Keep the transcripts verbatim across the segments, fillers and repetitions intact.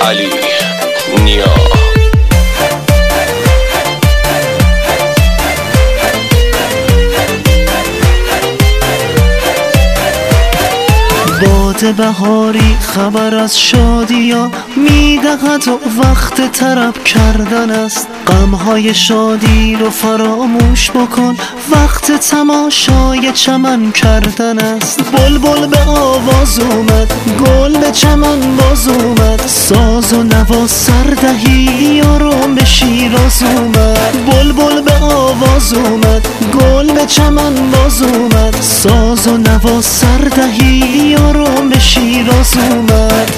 علی نیا. باد بهاری خبر از شادیا میدهد و وقت طرب کردن است. غمهای شادی رو فراموش بکن، وقت تماشای چمن کردن است. بلبل به آواز اومد، گل به چمن باز اومد، ساز و نوا سردهی یارم به شیراز اومد. بلبل به آواز اومد، گل به چمن باز اومد، ساز و نوا سردهی یارم به شیراز اومد.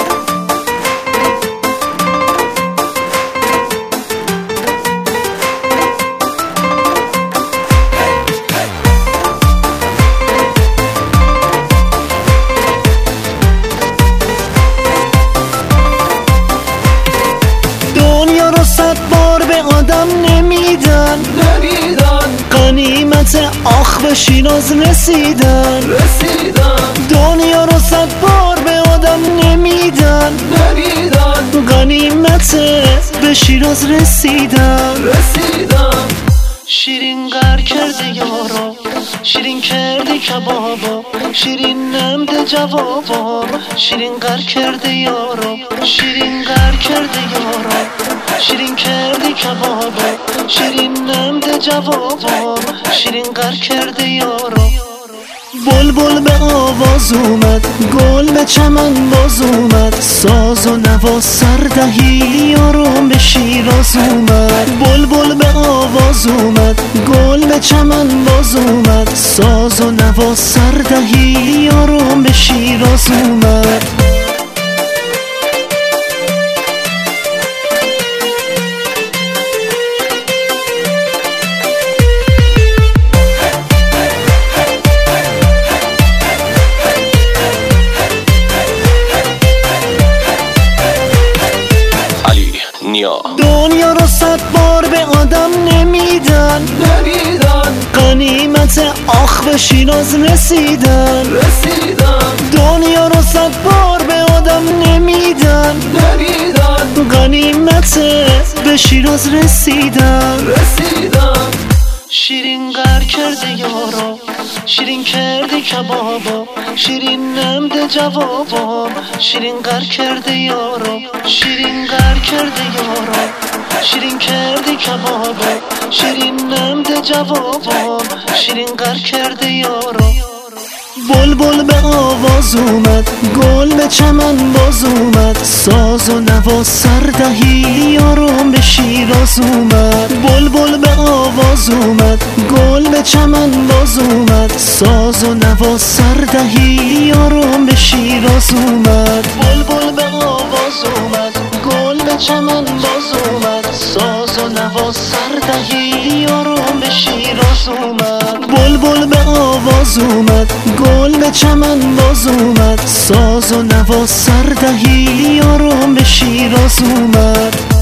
دنیا رو صد بار به آدم نمیدن، نمیدن غنیمت آخ به شیراز رسیدن. رسیدن دنیا رو صد بار به آدم نمیدن، نمیدن غنیمت به شیراز رسیدن. رسیدن شیرین غر کرده یارو، شیرین کردی کبابا، شیرین نمده جوابا. شیرین غر کرده یارو، شیرین غر کرده یارو، شیرین کردی کبابا، شیرین نمده جوابا. شیرین غر کرده یارو. بلبل به آواز اومد، گل به چمن باز اومد، ساز و نوا سردهی یارم به شیراز اومد. بلبل به آواز اومد، گل به چمن باز اومد، ساز و نوا سردهی یارم به شیراز اومد. دنیا رو صد بار به آدم نمیدن، نمیدن غنیمت آخ به شیراز رسیدن. رسیدن دنیا رو صد بار به آدم نمیدن، نمیدن غنیمت به شیراز رسیدن. رسیدن شیرین غر کرده یارو، شیرین کردی کبابا، شیرین نمده جوابا. شیرین غر کرده یارو، شیرین غر کرده یارو، شیرین کردی کبابا، شیرین نمده جوابا. شیرین غر کرده یارو. بلبل به آواز اومد، گل به چمن باز اومد، ساز و نوا سردهی یارم به شیراز اومد. بلبل به آواز اومد، گل به چمن باز اومد، ساز و نوا سردهی یارم به شیراز اومد. بلبل به آواز اومد، گل به چمن باز اومد، ساز و نوا سردهی یارم به شیراز اومد. بلبل به آواز اومد، گل به چمن باز اومد، ساز و نوا سردهی یارم به شیراز اومد.